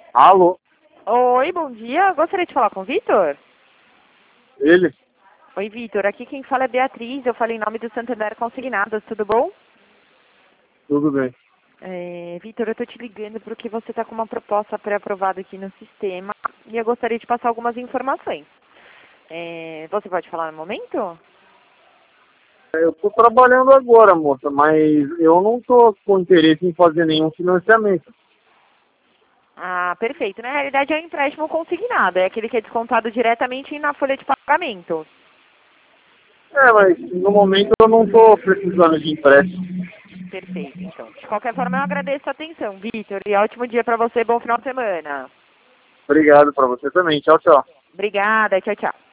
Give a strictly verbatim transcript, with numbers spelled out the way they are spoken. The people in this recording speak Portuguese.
Alô? Oi, bom dia. Gostaria de falar com o Vitor? Ele? Oi, Vitor. Aqui quem fala é Beatriz. Eu falo em nome do Santander Consignados. Tudo bom? Tudo bem. É, Vitor, eu estou te ligando porque você está com uma proposta pré-aprovada aqui no sistema e eu gostaria de passar algumas informações. É, você pode falar no momento? Eu estou trabalhando agora, moça, mas eu não estou com interesse em fazer nenhum financiamento. Ah, perfeito. Na realidade é um empréstimo consignado. É aquele que é descontado diretamente na folha de pagamento. É, mas no momento eu não estou precisando de empréstimo. Perfeito, então. De qualquer forma, eu agradeço a atenção, Vitor. E ótimo dia para você. Bom final de semana. Obrigado para você também. Tchau, tchau. Obrigada. Tchau, tchau.